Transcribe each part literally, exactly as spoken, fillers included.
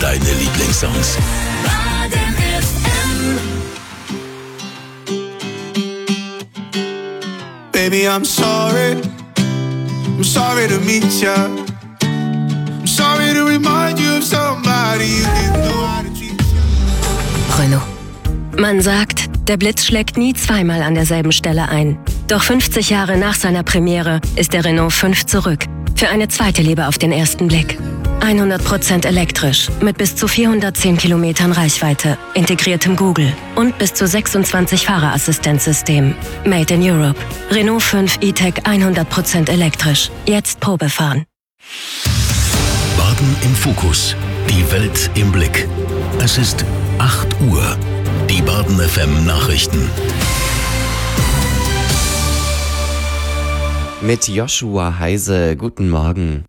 deine Lieblingssongs. Baden F M. Baby, I'm sorry. I'm sorry to meet ya. I'm sorry to remind you of somebody you didn't know how to treat ya. Renault. Man sagt, der Blitz schlägt nie zweimal an derselben Stelle ein. Doch fünfzig Jahre nach seiner Premiere ist der Renault fünf zurück. Für eine zweite Liebe auf den ersten Blick. hundert Prozent elektrisch, mit bis zu vierhundertzehn Kilometern Reichweite, integriertem Google und bis zu sechsundzwanzig Fahrerassistenzsystemen. Made in Europe. Renault fünf E-Tech hundert Prozent elektrisch. Jetzt Probe fahren. Baden im Fokus. Die Welt im Blick. Es ist acht Uhr. Die Baden F M Nachrichten. Mit Joshua Heise, guten Morgen.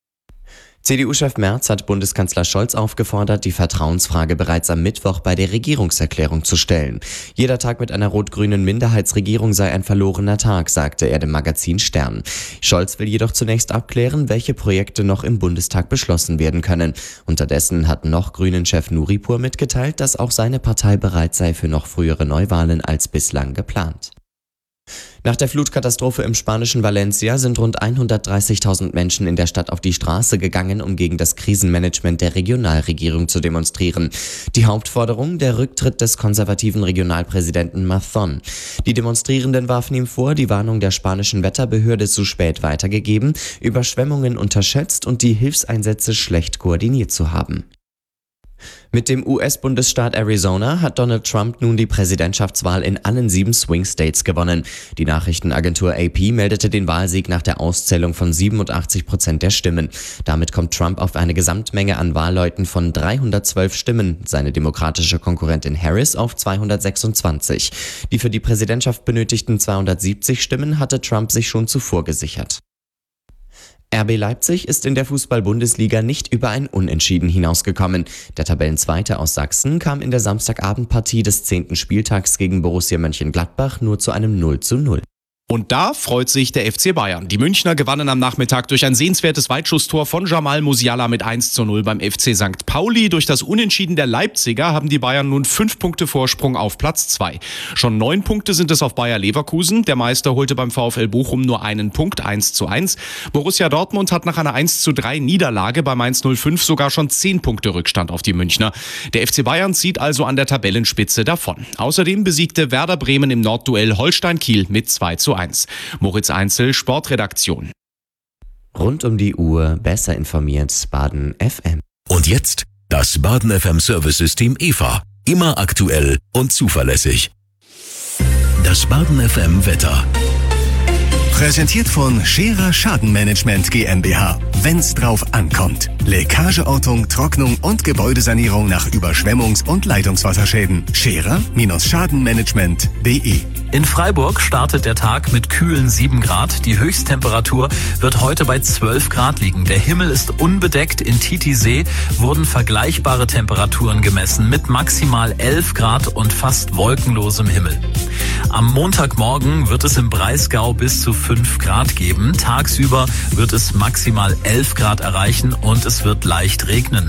C D U-Chef Merz hat Bundeskanzler Scholz aufgefordert, die Vertrauensfrage bereits am Mittwoch bei der Regierungserklärung zu stellen. Jeder Tag mit einer rot-grünen Minderheitsregierung sei ein verlorener Tag, sagte er dem Magazin Stern. Scholz will jedoch zunächst abklären, welche Projekte noch im Bundestag beschlossen werden können. Unterdessen hat noch Grünen-Chef Nuripur mitgeteilt, dass auch seine Partei bereit sei für noch frühere Neuwahlen als bislang geplant. Nach der Flutkatastrophe im spanischen Valencia sind rund hundertdreißigtausend Menschen in der Stadt auf die Straße gegangen, um gegen das Krisenmanagement der Regionalregierung zu demonstrieren. Die Hauptforderung, der Rücktritt des konservativen Regionalpräsidenten Mazón. Die Demonstrierenden warfen ihm vor, die Warnung der spanischen Wetterbehörde zu spät weitergegeben, Überschwemmungen unterschätzt und die Hilfseinsätze schlecht koordiniert zu haben. Mit dem U S-Bundesstaat Arizona hat Donald Trump nun die Präsidentschaftswahl in allen sieben Swing States gewonnen. Die Nachrichtenagentur A P meldete den Wahlsieg nach der Auszählung von siebenundachtzig Prozent der Stimmen. Damit kommt Trump auf eine Gesamtmenge an Wahlleuten von dreihundertzwölf Stimmen, seine demokratische Konkurrentin Harris auf zweihundertsechsundzwanzig. Die für die Präsidentschaft benötigten zweihundertsiebzig Stimmen hatte Trump sich schon zuvor gesichert. R B Leipzig ist in der Fußball-Bundesliga nicht über ein Unentschieden hinausgekommen. Der Tabellenzweite aus Sachsen kam in der Samstagabendpartie des zehnten Spieltags gegen Borussia Mönchengladbach nur zu einem null zu null. Und da freut sich der F C Bayern. Die Münchner gewannen am Nachmittag durch ein sehenswertes Weitschusstor von Jamal Musiala mit eins zu null beim F C Sankt Pauli. Durch das Unentschieden der Leipziger haben die Bayern nun fünf Punkte Vorsprung auf Platz zwei. Schon neun Punkte sind es auf Bayer Leverkusen. Der Meister holte beim VfL Bochum nur einen Punkt, eins zu eins. Borussia Dortmund hat nach einer eins zu drei Niederlage bei Mainz null fünf sogar schon zehn Punkte Rückstand auf die Münchner. Der F C Bayern zieht also an der Tabellenspitze davon. Außerdem besiegte Werder Bremen im Nordduell Holstein Kiel mit zwei zu eins. Moritz Einzel, Sportredaktion. Rund um die Uhr besser informiert, Baden F M. Und jetzt das Baden F M Service-System E V A. Immer aktuell und zuverlässig. Das Baden F M Wetter. Präsentiert von Scherer Schadenmanagement GmbH. Wenn's drauf ankommt. Leckageortung, Trocknung und Gebäudesanierung nach Überschwemmungs- und Leitungswasserschäden. Scherer-Schadenmanagement punkt de. In Freiburg startet der Tag mit kühlen sieben Grad. Die Höchsttemperatur wird heute bei zwölf Grad liegen. Der Himmel ist unbedeckt. In Titisee wurden vergleichbare Temperaturen gemessen mit maximal elf Grad und fast wolkenlosem Himmel. Am Montagmorgen wird es im Breisgau bis zu fünf Grad geben. Tagsüber wird es maximal elf Grad erreichen und es wird leicht regnen.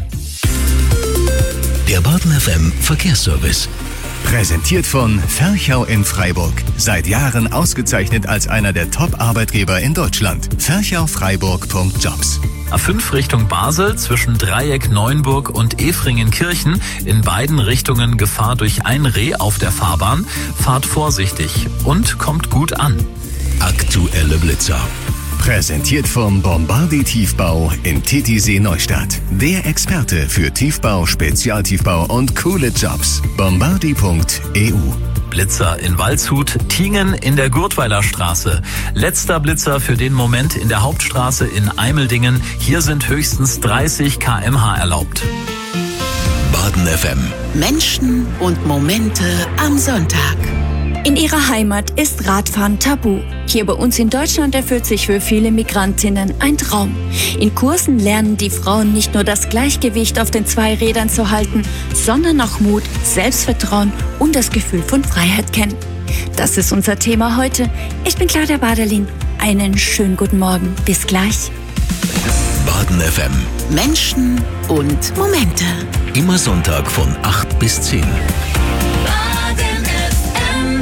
Der Baden F M Verkehrsservice. Präsentiert von Ferchau in Freiburg. Seit Jahren ausgezeichnet als einer der Top-Arbeitgeber in Deutschland. ferchau freiburg punkt jobs. A fünf Richtung Basel zwischen Dreieck Neuenburg und Efringenkirchen. In beiden Richtungen Gefahr durch ein Reh auf der Fahrbahn. Fahrt vorsichtig und kommt gut an. Aktuelle Blitzer. Präsentiert vom Bombardi Tiefbau in Titisee Neustadt. Der Experte für Tiefbau, Spezialtiefbau und coole Jobs. bombardi punkt e u. Blitzer in Waldshut, Tingen in der Gurtweiler Straße. Letzter Blitzer für den Moment in der Hauptstraße in Eimeldingen. Hier sind höchstens dreißig Kilometer pro Stunde erlaubt. Baden F M. Menschen und Momente am Sonntag. In ihrer Heimat ist Radfahren tabu. Hier bei uns in Deutschland erfüllt sich für viele Migrantinnen ein Traum. In Kursen lernen die Frauen nicht nur das Gleichgewicht auf den zwei Rädern zu halten, sondern auch Mut, Selbstvertrauen und das Gefühl von Freiheit kennen. Das ist unser Thema heute. Ich bin Claudia Baderlin. Einen schönen guten Morgen. Bis gleich. Baden F M. Menschen und Momente. Immer Sonntag von acht bis zehn. Baden F M.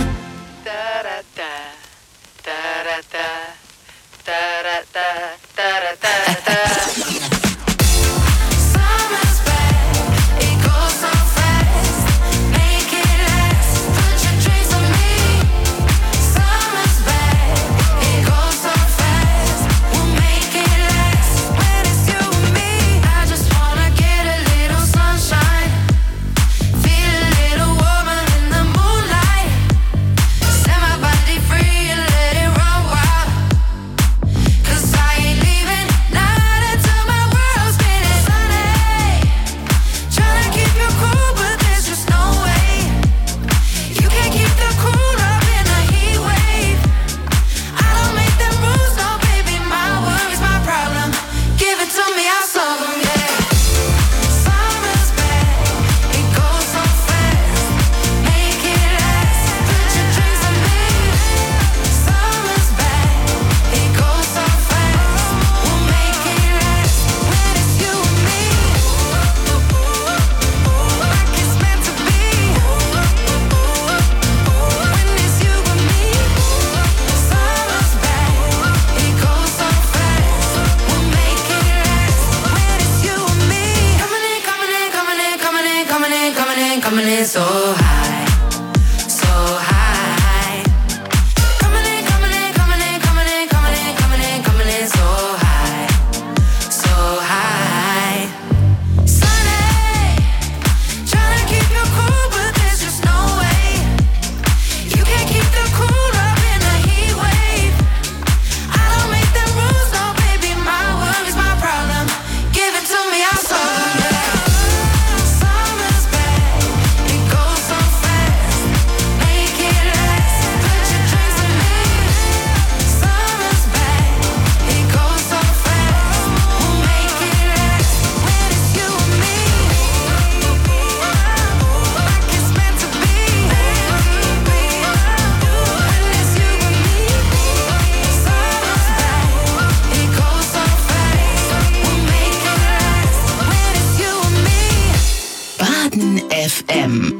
F M.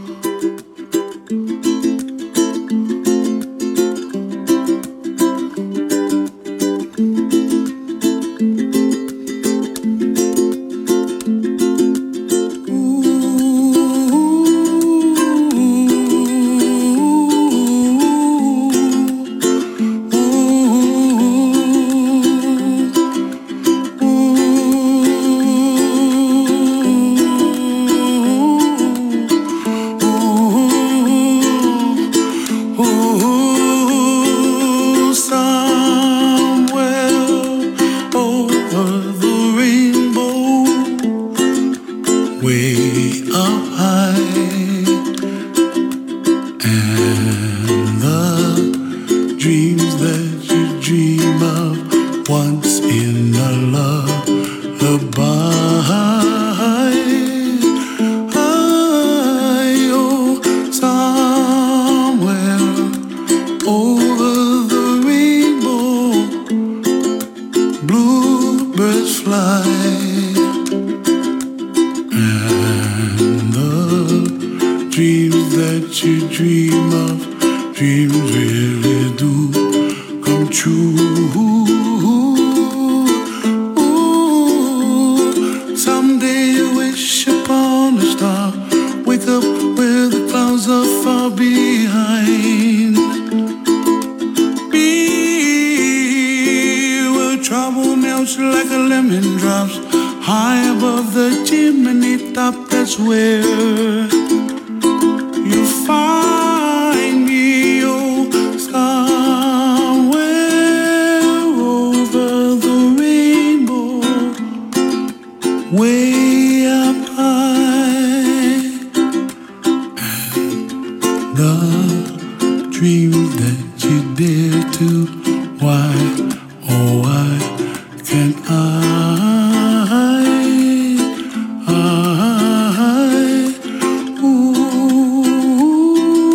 Ooh.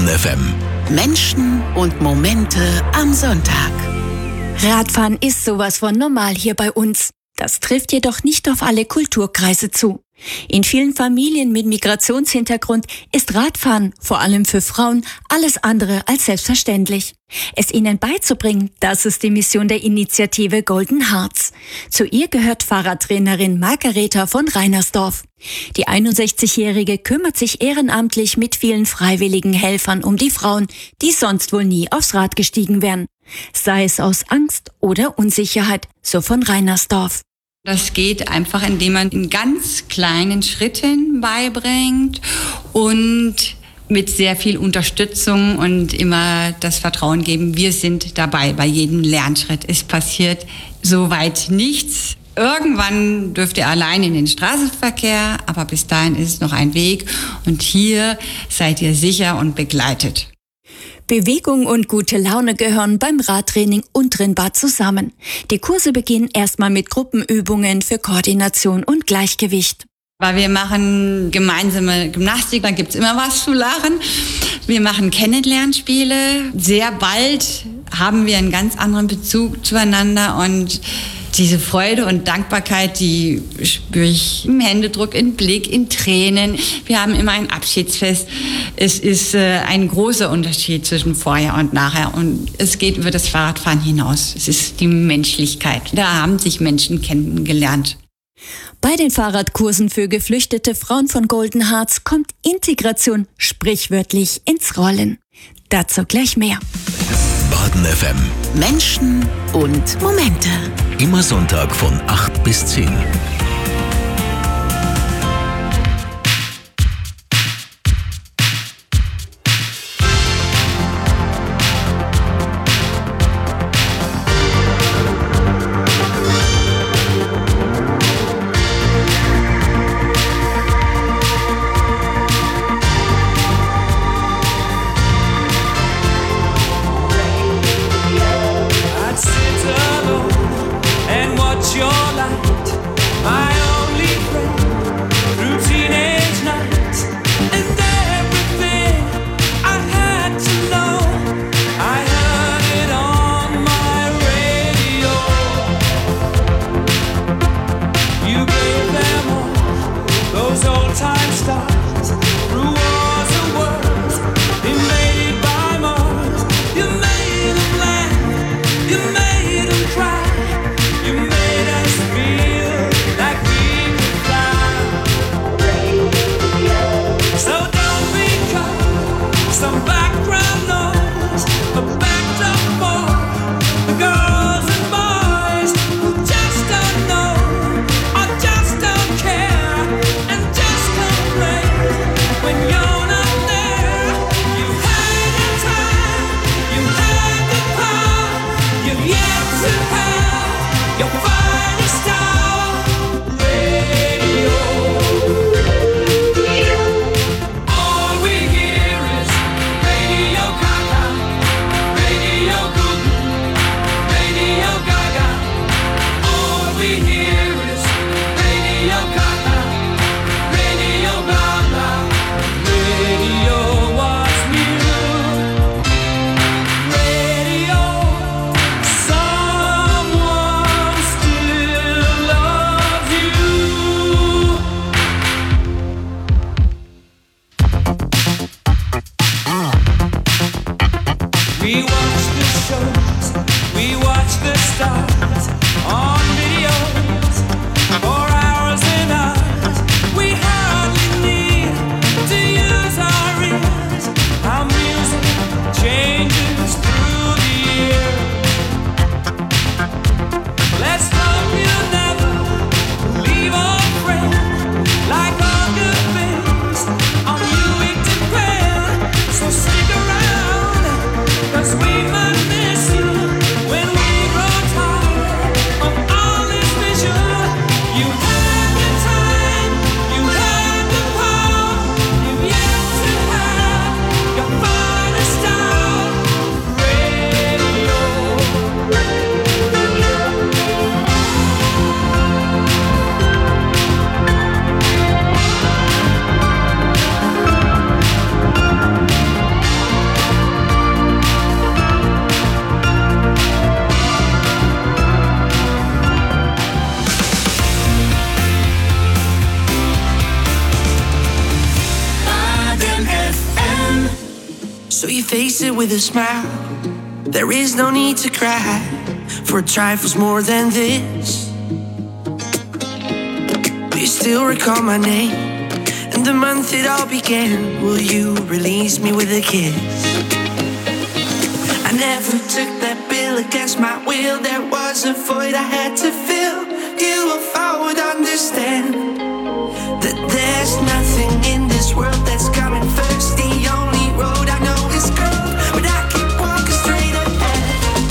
Baden F M. Menschen und Momente am Sonntag. Radfahren ist sowas von normal hier bei uns. Das trifft jedoch nicht auf alle Kulturkreise zu. In vielen Familien mit Migrationshintergrund ist Radfahren, vor allem für Frauen, alles andere als selbstverständlich. Es ihnen beizubringen, das ist die Mission der Initiative Golden Hearts. Zu ihr gehört Fahrradtrainerin Margareta von Reinersdorf. Die einundsechzigjährige kümmert sich ehrenamtlich mit vielen freiwilligen Helfern um die Frauen, die sonst wohl nie aufs Rad gestiegen wären. Sei es aus Angst oder Unsicherheit, so von Reinersdorf. Das geht einfach, indem man in ganz kleinen Schritten beibringt und mit sehr viel Unterstützung und immer das Vertrauen geben, wir sind dabei bei jedem Lernschritt. Es passiert soweit nichts. Irgendwann dürft ihr allein in den Straßenverkehr, aber bis dahin ist es noch ein Weg und hier seid ihr sicher und begleitet. Bewegung und gute Laune gehören beim Radtraining untrennbar zusammen. Die Kurse beginnen erstmal mit Gruppenübungen für Koordination und Gleichgewicht. Weil wir machen gemeinsame Gymnastik, da gibt's immer was zu lachen. Wir machen Kennenlernspiele. Sehr bald haben wir einen ganz anderen Bezug zueinander und diese Freude und Dankbarkeit, die spüre ich im Händedruck, im Blick, in Tränen. Wir haben immer ein Abschiedsfest. Es ist äh, ein großer Unterschied zwischen vorher und nachher. Und es geht über das Fahrradfahren hinaus. Es ist die Menschlichkeit. Da haben sich Menschen kennengelernt. Bei den Fahrradkursen für geflüchtete Frauen von Golden Hearts kommt Integration sprichwörtlich ins Rollen. Dazu gleich mehr. Baden F M. Menschen und Momente. Immer Sonntag von acht bis zehn. Your light, my So you face it with a smile. There is no need to cry, for trifles more than this. But you still recall my name and the month it all began. Will you release me with a kiss? I never took that bill against my will. There was a void I had to fill. You, if I would understand that there's nothing in this world that's coming first. The only road I know is curved, but I keep walking straight ahead.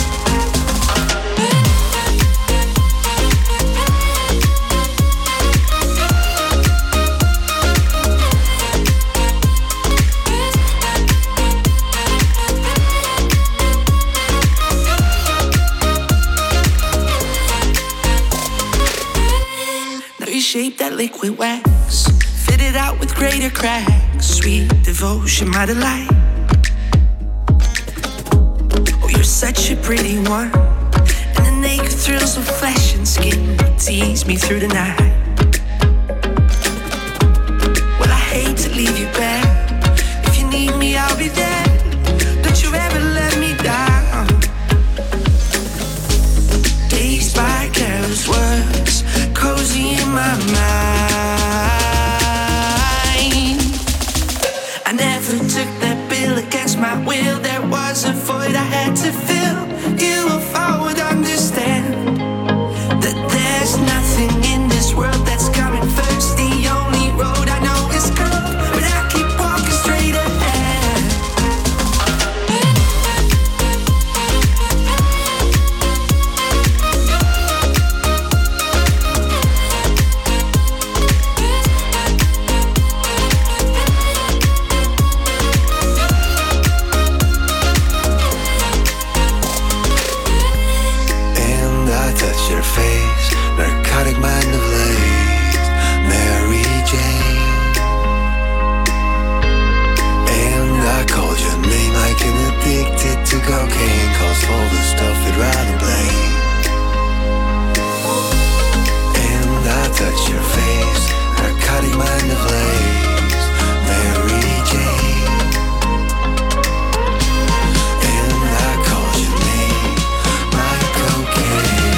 Now you shape that liquid wax, fit it out with greater cracks. Sweet devotion, my delight. Oh, you're such a pretty one, and the naked thrills of flesh and skin tease me through the night. Well, I hate to leave you back. If you need me, I'll be there. Don't you ever let me down. Dazed by careless words, cozy in my mind. I never took that bill against my will. There was a void I had to fill. You, if I would understand that there's nothing in this world that's coming first. The only road I know is curved, but I keep walking straight ahead. And I touch your face, narcotic mind of lace, Mary Jane. And I called your name like an addicted to cocaine, calls for the stuff I'd rather blame. And I touch your face, narcotic mind of lace, Mary Jane. And I called your name like cocaine.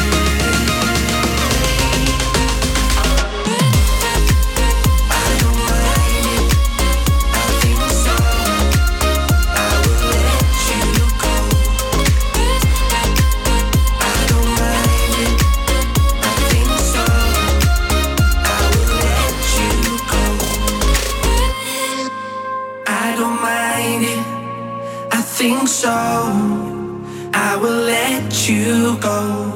I don't mind it, I think so. I will let you go. I don't mind it, I think so. I will let you go. I don't mind it, I think so. I will let you go.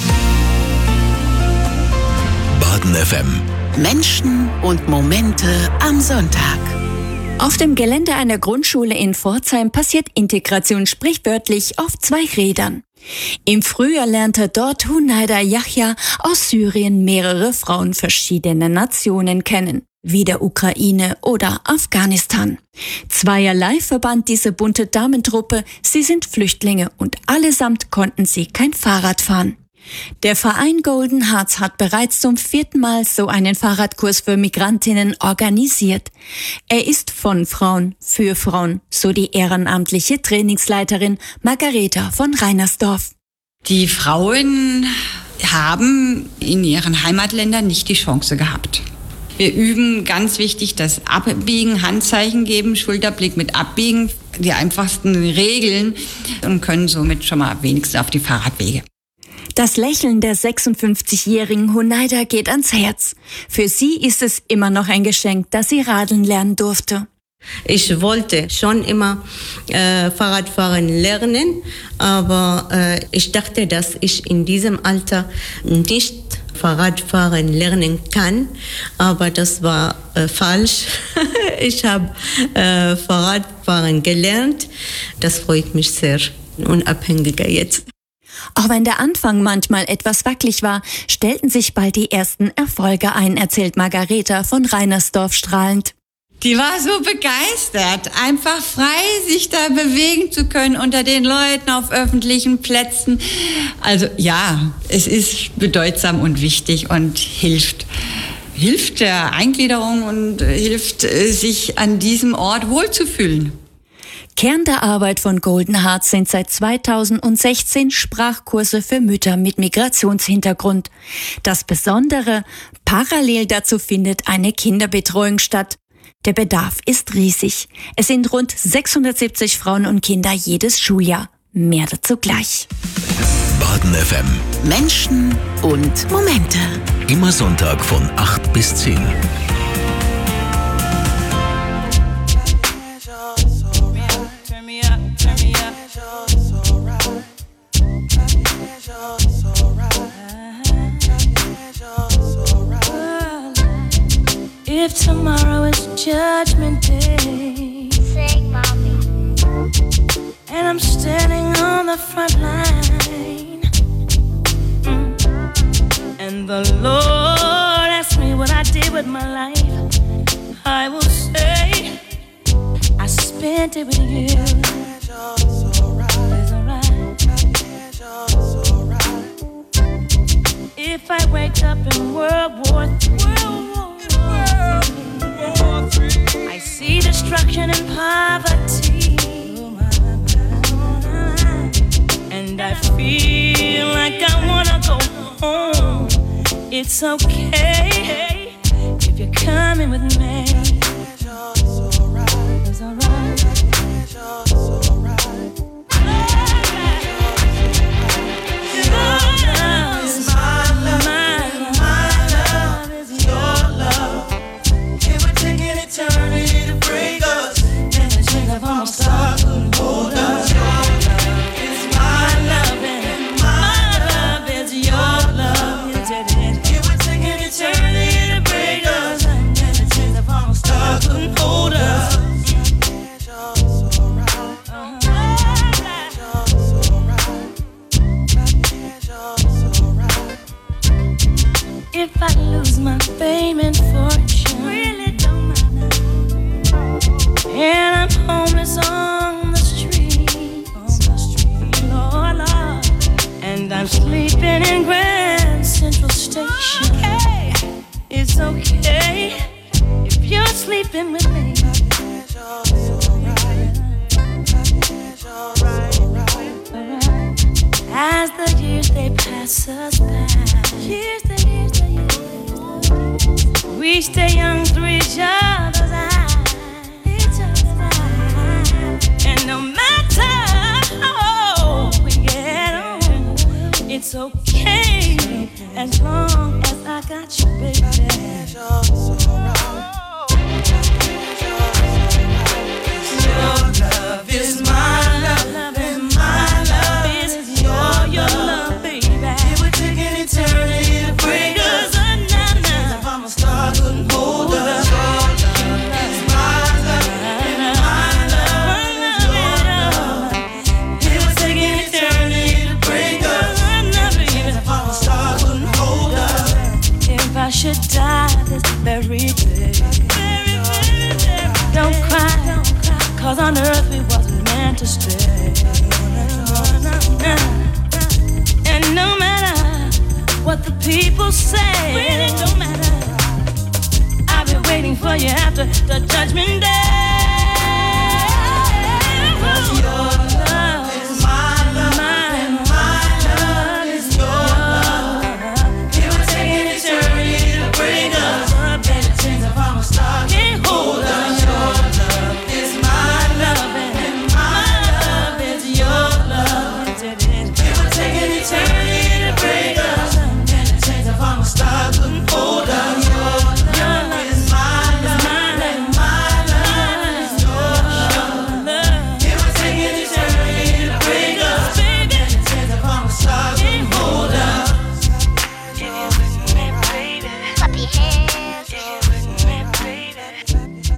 Baden F M. Menschen und Momente am Sonntag. Auf dem Gelände einer Grundschule in Pforzheim passiert Integration sprichwörtlich auf zwei Rädern. Im Frühjahr lernte dort Hunaida Yahya aus Syrien mehrere Frauen verschiedener Nationen kennen, wie der Ukraine oder Afghanistan. Zweierlei verband diese bunte Damentruppe, sie sind Flüchtlinge und allesamt konnten sie kein Fahrrad fahren. Der Verein Golden Hearts hat bereits zum vierten Mal so einen Fahrradkurs für Migrantinnen organisiert. Er ist von Frauen für Frauen, so die ehrenamtliche Trainingsleiterin Margareta von Reinersdorf. Die Frauen haben in ihren Heimatländern nicht die Chance gehabt. Wir üben ganz wichtig das Abbiegen, Handzeichen geben, Schulterblick mit Abbiegen, die einfachsten Regeln, und können somit schon mal wenigstens auf die Fahrradwege. Das Lächeln der sechsundfünfzigjährigen Hunaida geht ans Herz. Für sie ist es immer noch ein Geschenk, dass sie radeln lernen durfte. Ich wollte schon immer äh, Fahrradfahren lernen, aber äh, ich dachte, dass ich in diesem Alter nicht Fahrradfahren lernen kann, aber das war äh, falsch. Ich habe äh, Fahrradfahren gelernt. Das freut mich sehr, unabhängiger jetzt. Auch wenn der Anfang manchmal etwas wackelig war, stellten sich bald die ersten Erfolge ein, erzählt Margareta von Reinersdorf strahlend. Die war so begeistert, einfach frei sich da bewegen zu können unter den Leuten auf öffentlichen Plätzen. Also ja, es ist bedeutsam und wichtig und hilft. Hilft der Eingliederung und hilft, sich an diesem Ort wohlzufühlen. Kern der Arbeit von Golden Heart sind seit zweitausendsechzehn Sprachkurse für Mütter mit Migrationshintergrund. Das Besondere, parallel dazu findet eine Kinderbetreuung statt. Der Bedarf ist riesig. Es sind rund sechshundertsiebzig Frauen und Kinder jedes Schuljahr. Mehr dazu gleich. Baden F M. Menschen und Momente. Immer Sonntag von acht bis zehn. If tomorrow is Judgment Day, sing, mommy. And I'm standing on the front line, mm. and the Lord asks me what I did with my life, I will say I spent it with you. It's alright. If I wake up in World War Three, I see destruction and poverty, and I feel like I wanna go home. It's okay if you're coming with me. It's alright. If I lose my fame and fortune, really don't matter. And I'm homeless on the street, on the street, Lord, Lord. And I'm sleeping in Grand Central Station. Okay. It's okay if you're sleeping with me. As the years they pass us by, years the years the years, we stay young through each other's eyes, each other's eyes. And no matter how old we get on, it's okay as long as I got you, baby. Your love is my love, and my love is your, your love, baby. It would take an eternity to break us. If I'm a star, couldn't hold us. Your love is my love, and my love is your love. It would take an eternity to break us. If I'm a star, couldn't hold us. If I should die this very day, don't cry, don't cry. Cause on earth we wasn't meant to stay. And no matter what the people say, really don't matter. I'll be waiting for you after the judgment day. Cause your love is my love, and my love is your love. It would take an eternity to break us. Better change if I'm a star, can't hold us. Your love is my love, and my love is your love. It would take an eternity to break us. Better change if I'm a star, couldn't hold us. Your love is my love, and my love is your love. It would take an eternity to break us. Better change if I'm a star, couldn't hold us. Clap your hands, baby.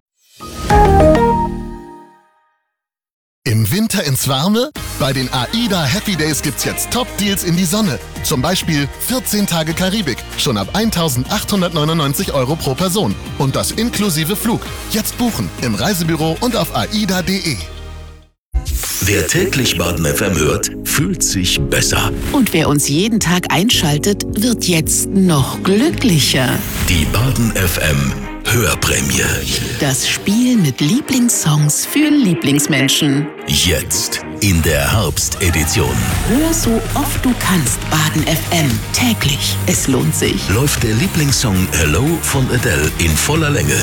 Im Winter ins Warme? Bei den AIDA Happy Days gibt's jetzt Top-Deals in die Sonne. Zum Beispiel vierzehn Tage Karibik, schon ab eintausendachthundertneunundneunzig Euro pro Person. Und das inklusive Flug. Jetzt buchen, im Reisebüro und auf aida punkt de. Wer täglich Baden F M hört, fühlt sich besser. Und wer uns jeden Tag einschaltet, wird jetzt noch glücklicher. Die Baden F M Hörprämie. Das Spiel mit Lieblingssongs für Lieblingsmenschen. Jetzt in der Herbstedition. Hör so oft du kannst Baden F M. Täglich. Es lohnt sich. Läuft der Lieblingssong Hello von Adele in voller Länge.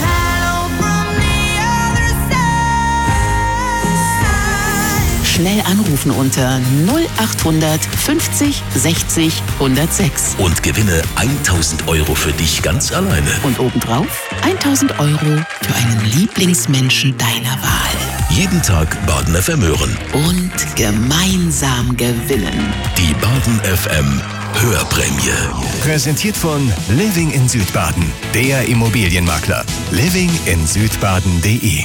Schnell anrufen unter null achthundert fünfzig sechzig hundertsechs. Und gewinne tausend Euro für dich ganz alleine. Und obendrauf tausend Euro für einen Lieblingsmenschen deiner Wahl. Jeden Tag Baden F M hören. Und gemeinsam gewinnen. Die Baden F M Hörprämie. Präsentiert von Living in Südbaden, der Immobilienmakler. living in südbaden punkt de.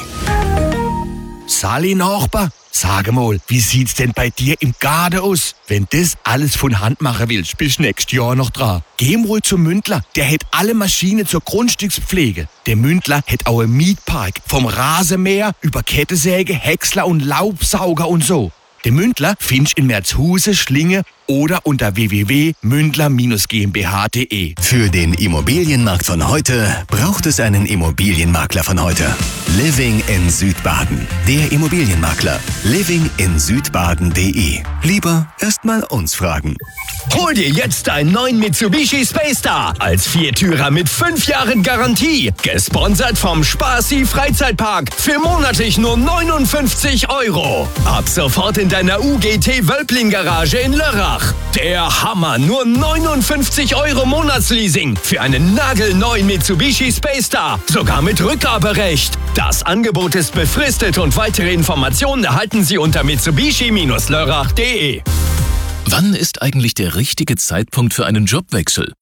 Sali Nachbar, sag mal, wie sieht's denn bei dir im Garten aus? Wenn das alles von Hand machen willst, bis nächstes Jahr noch dran. Geh mal zum Mündler, der hat alle Maschinen zur Grundstückspflege. Der Mündler hat auch einen Mietpark, vom Rasenmäher über Kettensäge, Häcksler und Laubsauger und so. Den Mündler findest in Merzhuse, Schlinge oder unter w w w punkt mündler Bindestrich g m b h punkt de. Für den Immobilienmarkt von heute braucht es einen Immobilienmakler von heute. Living in Südbaden, der Immobilienmakler. living in südbaden punkt de. Lieber erstmal uns fragen. Hol dir jetzt einen neuen Mitsubishi Space Star als Viertürer mit fünf Jahren Garantie. Gesponsert vom Spaßi Freizeitpark für monatlich nur neunundfünfzig Euro. Ab sofort in deiner U G T Wölpling Garage in Lörrach. Der Hammer, nur neunundfünfzig Euro Monatsleasing für einen nagelneuen Mitsubishi Space Star. Sogar mit Rückgaberecht. Das Angebot ist befristet und weitere Informationen erhalten Sie unter mitsubishi Bindestrich lörrach punkt de. Wann ist eigentlich der richtige Zeitpunkt für einen Jobwechsel?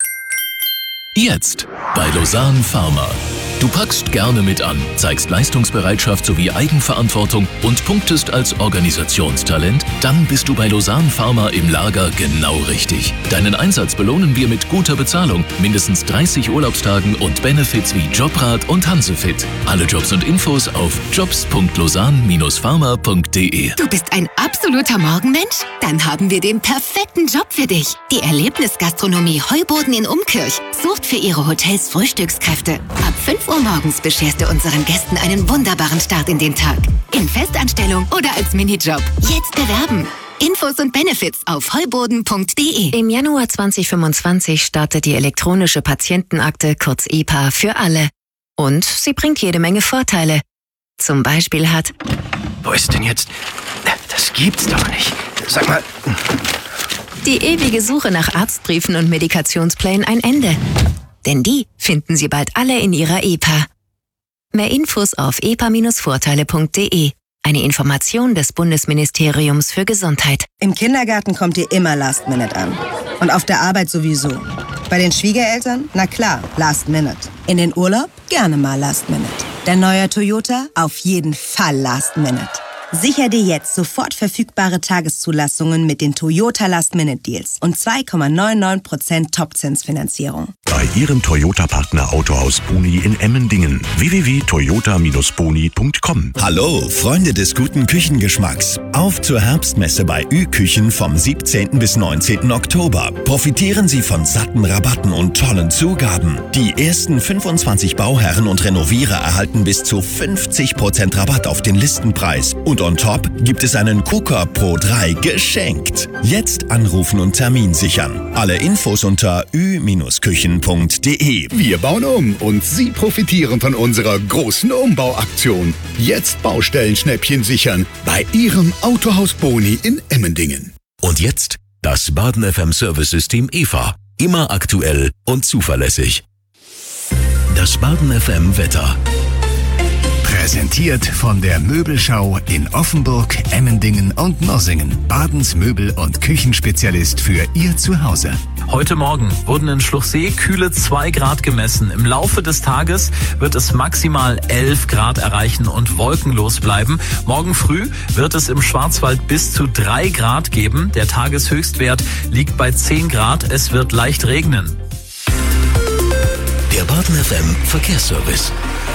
Jetzt bei Lausanne Pharma. Du packst gerne mit an, zeigst Leistungsbereitschaft sowie Eigenverantwortung und punktest als Organisationstalent? Dann bist du bei Lausanne Pharma im Lager genau richtig. Deinen Einsatz belohnen wir mit guter Bezahlung, mindestens dreißig Urlaubstagen und Benefits wie Jobrat und Hansefit. Alle Jobs und Infos auf jobs punkt lausanne Bindestrich pharma punkt de. Du bist ein absoluter Morgenmensch? Dann haben wir den perfekten Job für dich. Die Erlebnisgastronomie Heuboden in Umkirch sucht für ihre Hotels Frühstückskräfte. Ab fünf Uhr morgens bescherst du unseren Gästen einen wunderbaren Start in den Tag. In Festanstellung oder als Minijob. Jetzt bewerben. Infos und Benefits auf heuboden punkt de. Im Januar zweitausendfünfundzwanzig startet die elektronische Patientenakte, kurz E P A, für alle. Und sie bringt jede Menge Vorteile. Zum Beispiel hat... Wo ist denn jetzt? Das gibt's doch nicht. Sag mal... die ewige Suche nach Arztbriefen und Medikationsplänen ein Ende. Denn die finden Sie bald alle in Ihrer E P A. Mehr Infos auf e p a Bindestrich vorteile punkt de. Eine Information des Bundesministeriums für Gesundheit. Im Kindergarten kommt ihr immer Last Minute an. Und auf der Arbeit sowieso. Bei den Schwiegereltern? Na klar, Last Minute. In den Urlaub? Gerne mal Last Minute. Der neue Toyota? Auf jeden Fall Last Minute. Sicher dir jetzt sofort verfügbare Tageszulassungen mit den Toyota Last-Minute-Deals und zwei Komma neunundneunzig Prozent Topzinsfinanzierung. Bei Ihrem Toyota-Partner Autohaus Boni in Emmendingen. w w w punkt toyota Bindestrich boni punkt com. Hallo, Freunde des guten Küchengeschmacks. Auf zur Herbstmesse bei Ü-Küchen vom siebzehnten bis neunzehnten Oktober. Profitieren Sie von satten Rabatten und tollen Zugaben. Die ersten fünfundzwanzig Bauherren und Renovierer erhalten bis zu fünfzig Prozent Rabatt auf den Listenpreis. Und on top gibt es einen Cooker Pro drei geschenkt. Jetzt anrufen und Termin sichern. Alle Infos unter ü Küchen punkt de. Wir bauen um und Sie profitieren von unserer großen Umbauaktion. Jetzt Baustellenschnäppchen sichern bei Ihrem Autohaus Boni in Emmendingen. Und jetzt das Baden F M Service-System E V A. Immer aktuell und zuverlässig. Das Baden F M Wetter. Präsentiert von der Möbelschau in Offenburg, Emmendingen und Nossingen. Badens Möbel- und Küchenspezialist für Ihr Zuhause. Heute Morgen wurden in Schluchsee kühle zwei Grad gemessen. Im Laufe des Tages wird es maximal elf Grad erreichen und wolkenlos bleiben. Morgen früh wird es im Schwarzwald bis zu drei Grad geben. Der Tageshöchstwert liegt bei zehn Grad. Es wird leicht regnen. Der Baden F M Verkehrsservice.